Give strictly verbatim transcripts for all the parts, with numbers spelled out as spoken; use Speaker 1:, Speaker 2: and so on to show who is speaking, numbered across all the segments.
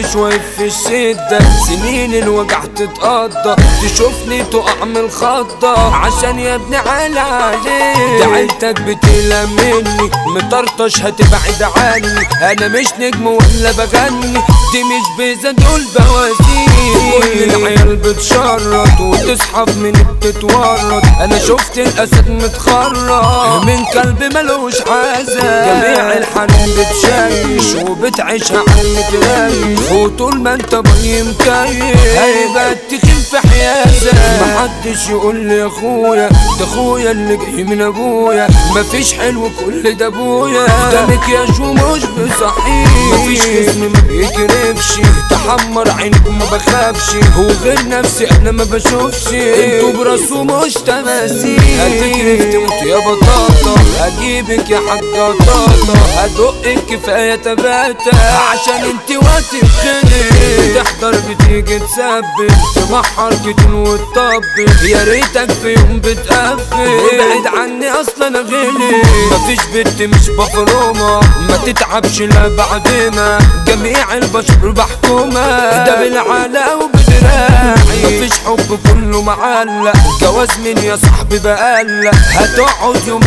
Speaker 1: مش واقف في الشدة، سنين الوجع تتقضى، تشوفني تقع من الخضة عشان يا ابني على عليك. ده عيلتك بتقلق مني، مطرطش هتبعد عني، انا مش نجم ولا بغني، دي مش بيزا دول بوازيك. كل العيال بتشرط وتسحب من بتتورط، انا شفت الاسد متخرط من كلب ملوش حزن. جميع الحريم بتشيش وبتعيشها على المتريش، وطول ما انت باقي مكيف هيبقى تخين في حيازك. محدش يقول لي يا اخويا، ده اخويا اللي جاي من ابويا، مفيش حلو كل ده ابويا، ده مكياج ومش بصحيح، مفيش اسم ما بيكرفش، تحمر عينك وما بخافش، هو غير نفسي انا ما بشوفش، انتوا براسه مش تماثيل. هتكرف تموت يا بطاطا، هجيبك يا حاجة طاطا، هدقك كفاية تباتا عشان انت وقت بخير، تحضر بتيجي تثبت، تبحر كتن وتطبل، يا ريتك في يوم بتقفل، ابعد عني اصلا انا غلي، مفيش بنت مش بفرومة، ما تتعبش لا بعد ما جميع البشر بحكومة، ده بالعلا وبدراعي، مفيش حب كله معلق، جواز مين يا صاحبي بقلق، هتقعد يوم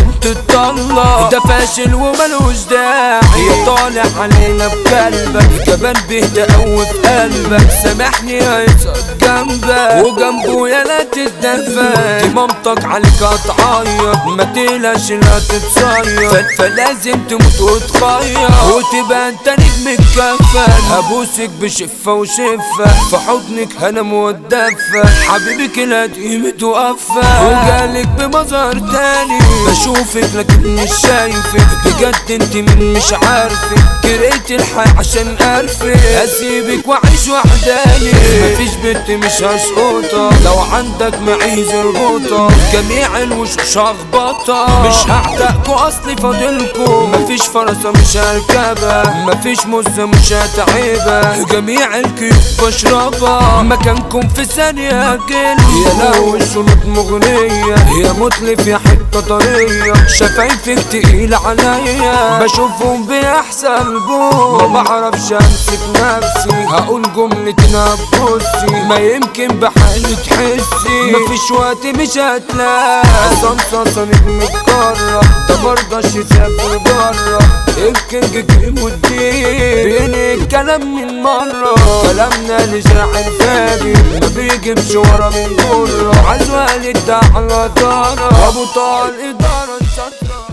Speaker 1: تتطلق، ده فاشل وملوش داعي، طالع علينا بقلبك، جبان بيهدى قوي في قلبك، سامحني هيصد جنبك وجنبه يا لا تتدفى، دي مامتك عليك هتعيط، ما تقلقش لا تتصير، فلازم تموت وتخير وتبقى انت نجم الكفن، ابوسك بشفة وشفة، في حضنك هنام واتدفى، حبيبك القديم توفى وجالك بمظهر تاني، بشوفك لكن مش شايفك، بجد انت من مش عارفك، كرهت الحياة عشان قرفك، اسيبك واعيش وحداني، مفيش بنت مش هسقطها، لو عندك معيز اربطها، جميع الوشوش هخبطها، مش هحتاجكوا اصلي فاضلكوا، مفيش فرصة مش هركبها، مفيش مزة مش هتعيبها، جميع الكيوب بشربها، مكانكم في ثانية هجيلكوا، يا لو الشنط مغنية، يا متلف يا حتة طرية، شفايفك تقيل عليا، بشوفهم بيحصل بوم، ما بعرفش امسك نفسي، هقول جملتين هتبصي، ما يمكن بحالي تحسي، مفيش وقت مش هتلاقي، عصام صاصا نجم القارة، ده مرضاش يسافر برا، الكينج جيم والدين، بين الكلام من مرة، كلامنا لجرح الفادي، ما بيجيبش ورا من جرة، عالوالد ده على دارة، ابو طال ادارة شاطرة.